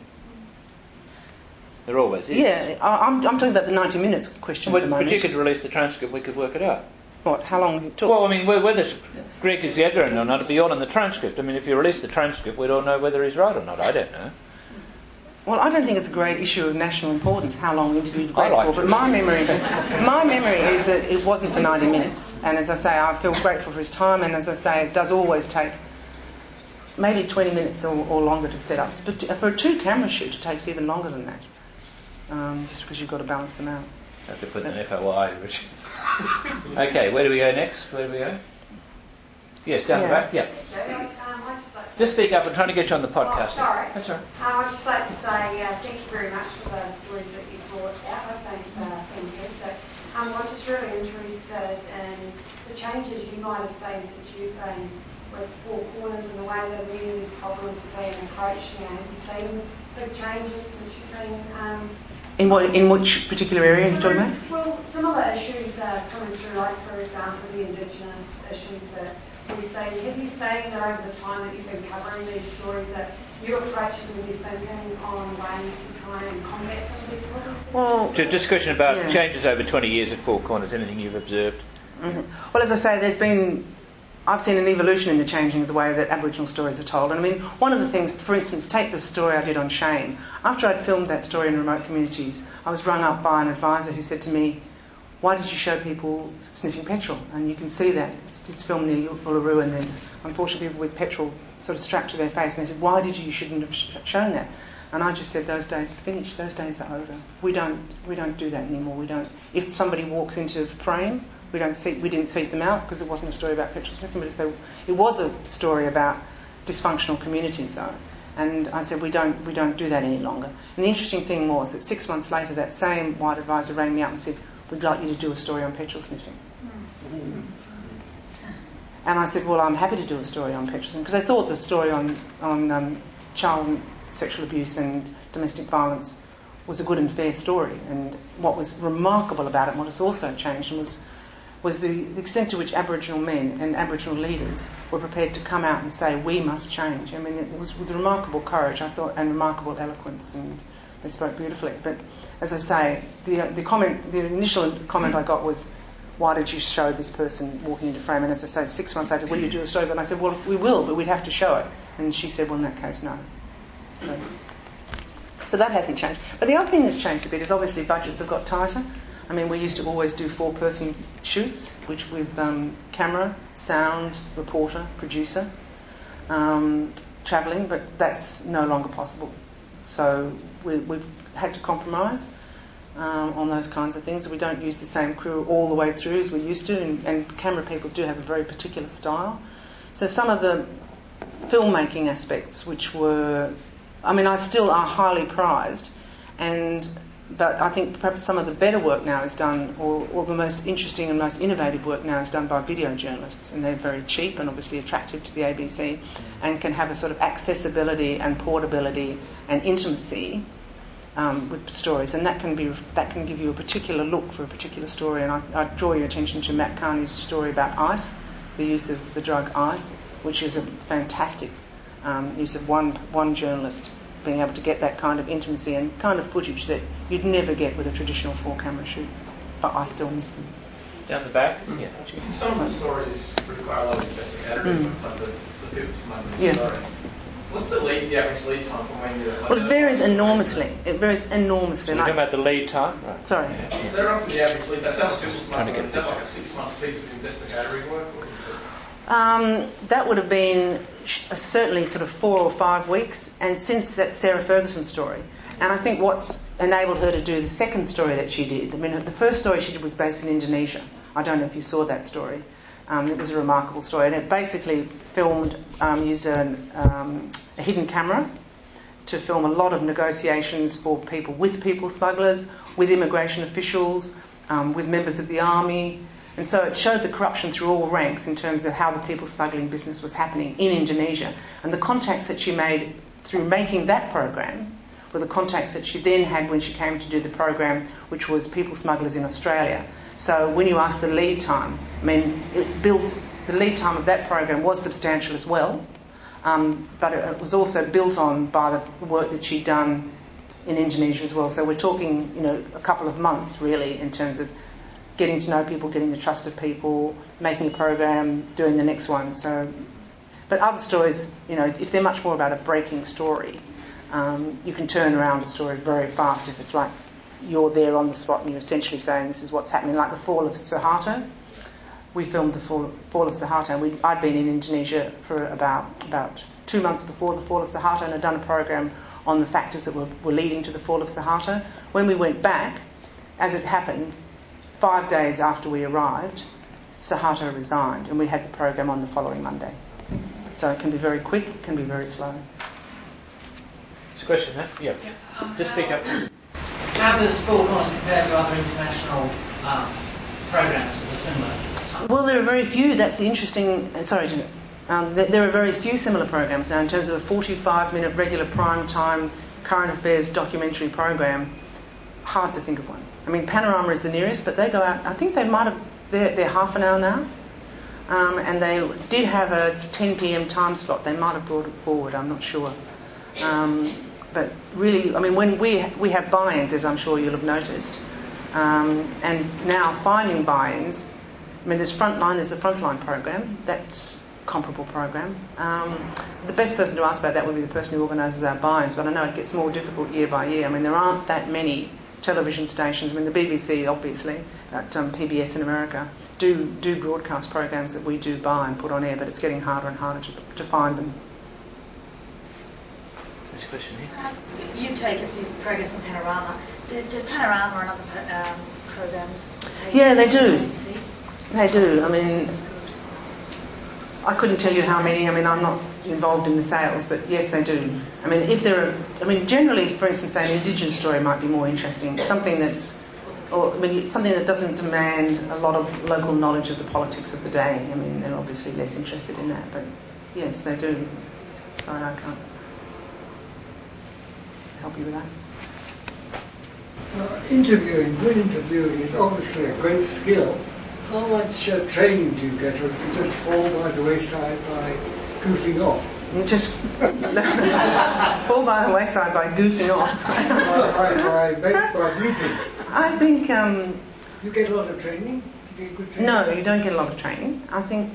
There always is. Yeah, I'm talking about the 90 minutes question at the moment. But you could release the transcript, we could work it out. What, how long it took? Well, I mean, whether Greg is exaggerating or not, it'll be all in the transcript. I mean, if you release the transcript, we'd all know whether he's right or not. I don't know. Well, I don't think it's a great issue of national importance how long the interview was for, but my memory is that it wasn't for 90 minutes. And as I say, I feel grateful for his time, and as I say, it does always take maybe 20 minutes or longer to set up. But for a two-camera shoot, it takes even longer than that, just because you've got to balance them out. I have to put an FOI, which... Okay, where do we go next? Yes, down the back. Yeah. Just speak up. I'm trying to get you on the podcast. Oh, sorry. That's all right. I'd just like to say thank you very much for those stories that you brought out. I think fantastic. I'm just really interested in the changes you might have seen since you've been with Four Corners and the way that many of these problems are being approached now. Have you seen big changes since you've been... In which particular area are you talking about? Well, similar issues are coming through, like, for example, the Indigenous issues that we see. Have you seen that over the time that you've been covering these stories that your approaches will be thinking on ways to try and combat some of these problems? Well, just a question about changes over 20 years at Four Corners. Anything you've observed? Mm-hmm. Well, as I say, I've seen an evolution in the changing of the way that Aboriginal stories are told. And I mean, one of the things, for instance, take the story I did on shame. After I'd filmed that story in remote communities, I was rung up by an advisor who said to me, "Why did you show people sniffing petrol?" And you can see that. It's filmed near Uluru, and there's unfortunately people with petrol sort of strapped to their face. And they said, "Why did you shouldn't have shown that?" And I just said, those days are finished. Those days are over. We don't do that anymore. We don't. If somebody walks into frame, We didn't seek them out because it wasn't a story about petrol sniffing, but it was a story about dysfunctional communities, though. And I said, we don't do that any longer. And the interesting thing was that 6 months later, that same white advisor rang me up and said, we'd like you to do a story on petrol sniffing. And I said, well, I'm happy to do a story on petrol sniffing, because I thought the story on child sexual abuse and domestic violence was a good and fair story. And what was remarkable about it, and what has also changed, was the extent to which Aboriginal men and Aboriginal leaders were prepared to come out and say, we must change. I mean, it was with remarkable courage, I thought, and remarkable eloquence, and they spoke beautifully. But as I say, the initial comment I got was, why did you show this person walking into frame? And as I say, 6 months later, will you do a story? And I said, well, we will, but we'd have to show it. And she said, well, in that case, no. So that hasn't changed. But the other thing that's changed a bit is obviously budgets have got tighter. I mean, we used to always do 4-person shoots, which with camera, sound, reporter, producer, travelling, but that's no longer possible. So we've had to compromise on those kinds of things. We don't use the same crew all the way through as we used to, and camera people do have a very particular style. So some of the filmmaking aspects, which were, I mean, I still are highly prized, but I think perhaps some of the better work now is done, or the most interesting and most innovative work now is done by video journalists, and they're very cheap and obviously attractive to the ABC, and can have a sort of accessibility and portability and intimacy with stories, and that can give you a particular look for a particular story. And I draw your attention to Matt Carney's story about ice, the use of the drug ice, which is a fantastic use of one journalist being able to get that kind of intimacy and kind of footage that you'd never get with a traditional 4-camera shoot. But I still miss them. Down the back? Yeah. Some of the stories require a lot of investigation, like the people smuggling story. What's the average lead time from when you're... Well, it varies enormously. So you're talking about the lead time? Right. Sorry. Yeah. Is that roughly the average lead time? That sounds people smuggling. Is that like a 6-month piece of investigatory work? That would have been certainly sort of 4 or 5 weeks, and since that Sarah Ferguson story, and I think what's enabled her to do the second story that she did, I mean, the first story she did was based in Indonesia. I don't know if you saw that story. It was a remarkable story, and it basically used a hidden camera to film a lot of negotiations for with people smugglers, with immigration officials, with members of the army. And so it showed the corruption through all ranks in terms of how the people smuggling business was happening in Indonesia. And the contacts that she made through making that program were the contacts that she then had when she came to do the program, which was people smugglers in Australia. So when you ask the lead time, I mean, the lead time of that program was substantial as well, but it was also built on by the work that she'd done in Indonesia as well. So we're talking, a couple of months really in terms of getting to know people, getting the trust of people, making a program, doing the next one. So, but other stories, if they're much more about a breaking story, you can turn around a story very fast if it's like you're there on the spot and you're essentially saying this is what's happening. Like the fall of Suharto. We filmed the fall of Suharto. I'd been in Indonesia for about 2 months before the fall of Suharto, and I'd done a program on the factors that were leading to the fall of Suharto. When we went back, as it happened, 5 days after we arrived, Suharto resigned, and we had the program on the following Monday. So it can be very quick, it can be very slow. There's a question, huh? Yeah. Just speak up. How does Four Corners compare to other international programs that are similar? Well, there are very few. That's the interesting... Sorry, Jim. There are very few similar programs now in terms of a 45-minute regular prime time current affairs documentary program. Hard to think of one. I mean, Panorama is the nearest, but they go out... I think they might have... They're half an hour now. And they did have a 10 p.m. time slot. They might have brought it forward, I'm not sure. But really, I mean, when we have buy-ins, as I'm sure you'll have noticed, and now finding buy-ins, I mean, there's the Frontline program. That's a comparable program. The best person to ask about that would be the person who organises our buy-ins, but I know it gets more difficult year by year. I mean, there aren't that many television stations. I mean, the BBC, obviously, at PBS in America, do broadcast programs that we do buy and put on air, but it's getting harder and harder to find them. There's a question here. You take the programs from Panorama. Do Panorama and other programs take Yeah, they do. They do. I mean, I couldn't tell you how many. I mean, I'm not involved in the sales, but yes, they do. I mean, if there are, I mean, generally, for instance, an Indigenous story might be more interesting. Something that's, or I mean, something that doesn't demand a lot of local knowledge of the politics of the day. I mean, they're obviously less interested in that, but yes, they do. Sorry, I can't help you with that. Good interviewing is obviously a great skill. How much training do you get, or do you just fall by the wayside by goofing off? You just fall by the wayside by goofing off. by briefing. I think... you get a lot of training? Do you get good training? No, you don't get a lot of training. I think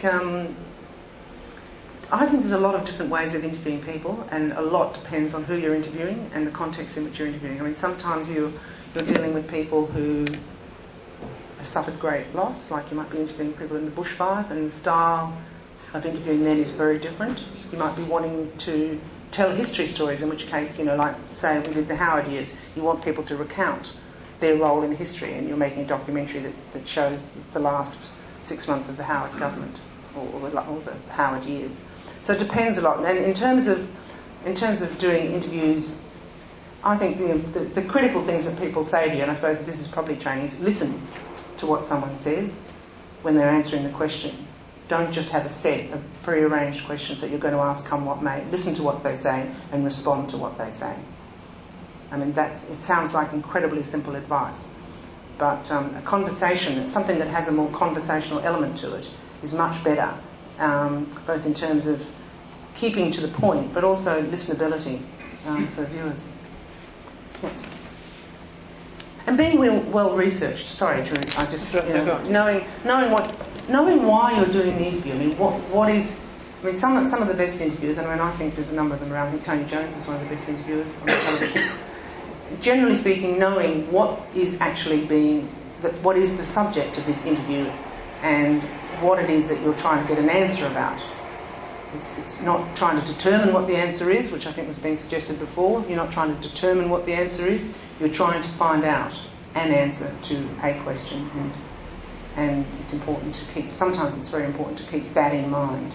there's a lot of different ways of interviewing people, and a lot depends on who you're interviewing and the context in which you're interviewing. I mean, sometimes you're dealing with people who have suffered great loss, like you might be interviewing people in the bushfires, and the style of interviewing then is very different. You might be wanting to tell history stories, in which case, you know, like, say, we did the Howard years, you want people to recount their role in history, and you're making a documentary that shows the last 6 months of the Howard government, or the Howard years. So it depends a lot. And in terms of doing interviews, I think the critical things that people say to you, and I suppose this is probably training, is listen to what someone says when they're answering the question. Don't just have a set of pre-arranged questions that you're going to ask come what may. Listen to what they say and respond to what they say. I mean, it sounds like incredibly simple advice, but a conversation, something that has a more conversational element to it, is much better, both in terms of keeping to the point, but also listenability for viewers. Yes. And being well researched. Sorry, I just knowing why you're doing the interview. I mean, what is? I mean, some of the best interviewers. I mean, I think there's a number of them around. I think Tony Jones is one of the best interviewers on television. Generally speaking, knowing what is what is the subject of this interview, and what it is that you're trying to get an answer about. It's not trying to determine what the answer is, which I think was being suggested before. You're not trying to determine what the answer is. You're trying to find out an answer to a question, and it's important to keep. Sometimes it's very important to keep that in mind.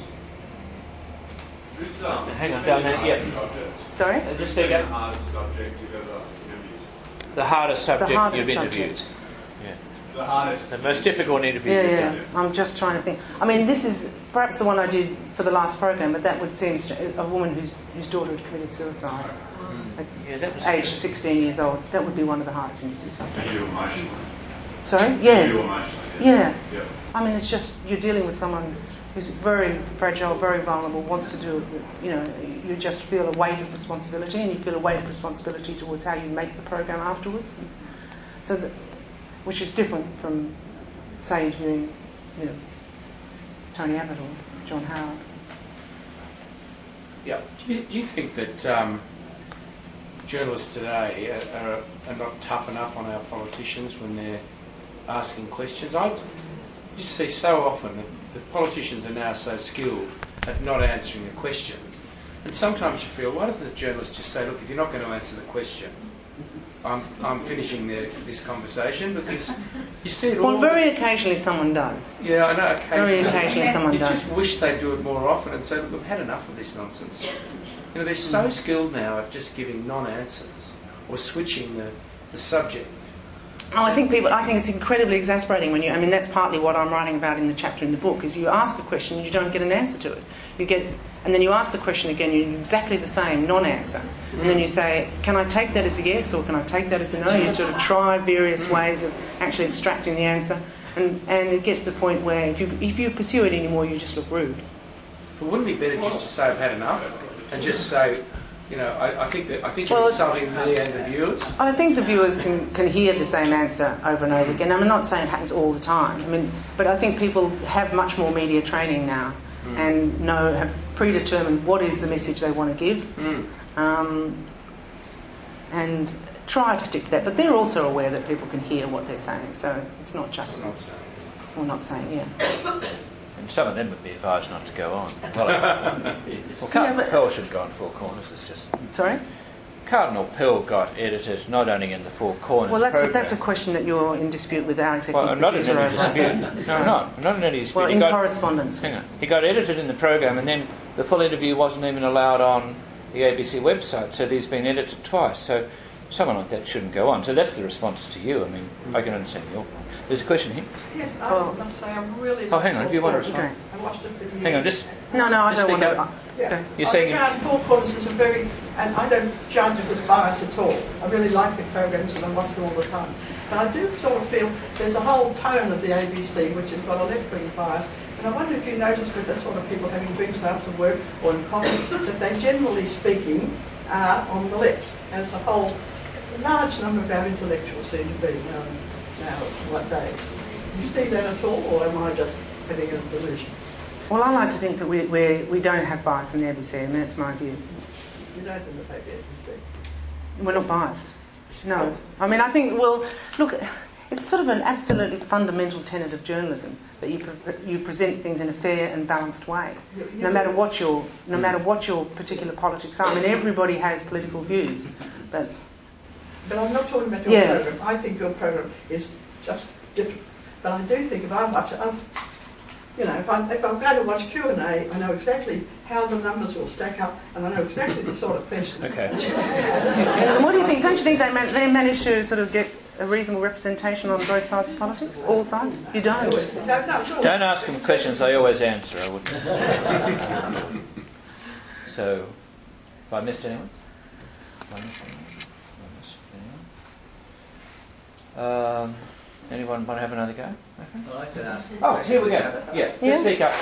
Hang on, down there. Yes. Sorry. Just speak up. The hardest subject you've ever interviewed. The hardest subject you've interviewed. Yeah. The hardest. The most difficult interview. Yeah. I'm just trying to think. I mean, this is perhaps the one I did for the last program, but that would seem a woman whose daughter had committed suicide at age 16 years old. That would be one of the hardest interviews. And you emotionally. Sorry? Yes. You emotionally. Yeah. Yep. I mean, it's just you're dealing with someone who's very fragile, very vulnerable, wants to do it. You know, you just feel a weight of responsibility, and you feel a weight of responsibility towards how you make the program afterwards. And so, which is different from, say, interviewing, you know, Tony Abbott or John Howard. Yeah. Do you think that journalists today are not tough enough on our politicians when they're asking questions? I just see so often that the politicians are now so skilled at not answering a question. And sometimes you feel, why doesn't the journalist just say, look, if you're not going to answer the question, I'm finishing this conversation, because you see it all. Well, very occasionally someone does. Yeah, I know, occasionally. Very occasionally someone you does. You just wish they'd do it more often and say, look, we've had enough of this nonsense. You know, they're so skilled now at just giving non-answers or switching the subject. Oh, I think it's incredibly exasperating when I mean, that's partly what I'm writing about in the chapter in the book, is you ask a question and you don't get an answer to it. And then you ask the question again, you're exactly the same, non-answer. And then you say, can I take that as a yes, or can I take that as a no? You sort of try various ways of actually extracting the answer. And it gets to the point where if you pursue it anymore, you just look rude. But wouldn't it be better just to say, I've had enough, and just say, you know, I think you're insulting me and the viewers. I think the viewers can hear the same answer over and over again. I'm not saying it happens all the time. I mean, but I think people have much more media training now, and have predetermined what is the message they want to give, and try to stick to that. But they're also aware that people can hear what they're saying, so it's not just not saying, yeah. And some of them would be advised not to go on. Well, Carl should go on Four Corners. It's just... Sorry? Cardinal Pell got edited not only in the Four Corners Well, program. that's a question that you're in dispute with our executive Well, I'm not in producer any over. dispute. No, I'm not. I'm not in any dispute. Well, He in got- correspondence. Hang on. He got edited in the program, and then the full interview wasn't even allowed on the ABC website, so he's been edited twice. So someone like that shouldn't go on. So that's the response to you. I mean, I can understand your... There's a question here. Yes, I must say I really... Oh, hang on. If you want to respond. I watched it for years. Hang on, just... No, I just don't speak want up. to... Yeah. You're saying... I regard Four Corners as a very... And I don't judge it with bias at all. I really like the programs and I watch them all the time. But I do sort of feel there's a whole tone of the ABC which has got a left-wing bias. And I wonder if you noticed with the sort of people having drinks after work or in coffee, that they generally speaking are on the left. As a whole, a large number of our intellectuals seem to be nowadays. Do you see that at all, or am I just having a delusion? Well, I like to think that we don't have bias in the ABC, and that's my view. You don't in the ABC. We're not biased. No. I mean, I think, well, look, it's sort of an absolutely fundamental tenet of journalism that you present things in a fair and balanced way, no matter what your particular politics are. I mean, everybody has political views, but I'm not talking about your program. I think your program is just different. But I do think if I watch it, if I'm going to watch Q&A, I know exactly how the numbers will stack up, and I know exactly the sort of questions. Okay. And what do you think? Don't you think they managed to sort of get a reasonable representation on both sides of politics? All sides? You don't? Don't ask them questions I always answer. I wouldn't. So, have I missed anyone? Anyone want to have another go? Okay. Well, I could ask. Oh, here we go. Yeah, just speak up.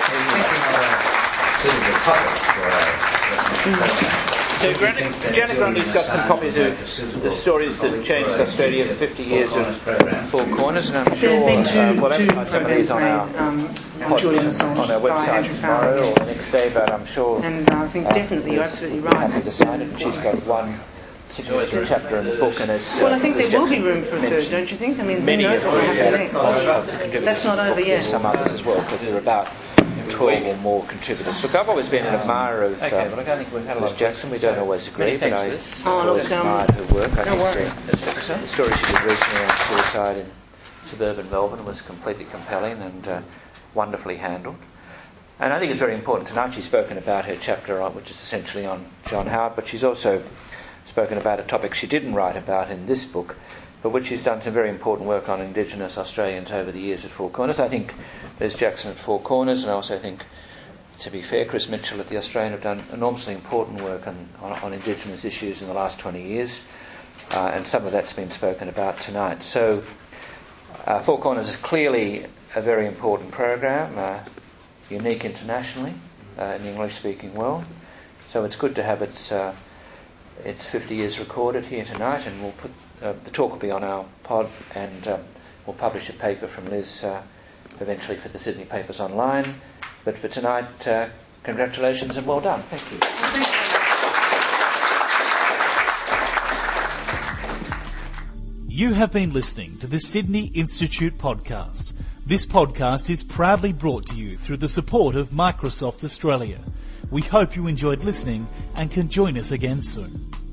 So Janet Grundy's got some copies of the stories that changed Australia, 50 years of Four Corners, and I'm sure we'll advertise some of these on our website tomorrow or the next day, but I'm sure... And I think definitely you're absolutely right. Decided, and she's got one significant chapter in the book, and it's... Well, I think there will be room for a third, don't you think? I mean, who knows what will happen next? That's not over yet. Some others as well, because there are about 12 or more contributors. Look, I've always been an admirer of Liz Jackson. We don't always agree, but I always admired her work. I think the story she did recently on suicide in suburban Melbourne was completely compelling and wonderfully handled. And I think it's very important. Tonight she's spoken about her chapter, which is essentially on John Howard, but she's also spoken about a topic she didn't write about in this book, but which she's done some very important work on Indigenous Australians over the years at Four Corners. I think Liz Jackson at Four Corners, and I also think, to be fair, Chris Mitchell at The Australian have done enormously important work on Indigenous issues in the last 20 years, and some of that's been spoken about tonight. So Four Corners is clearly a very important program, unique internationally in the English-speaking world. So it's good to have its 50 years recorded here tonight, and we'll put the talk will be on our pod, and we'll publish a paper from Liz eventually for the Sydney Papers Online. But for tonight, congratulations and well done. Thank you. You have been listening to the Sydney Institute podcast. This podcast is proudly brought to you through the support of Microsoft Australia. We hope you enjoyed listening and can join us again soon.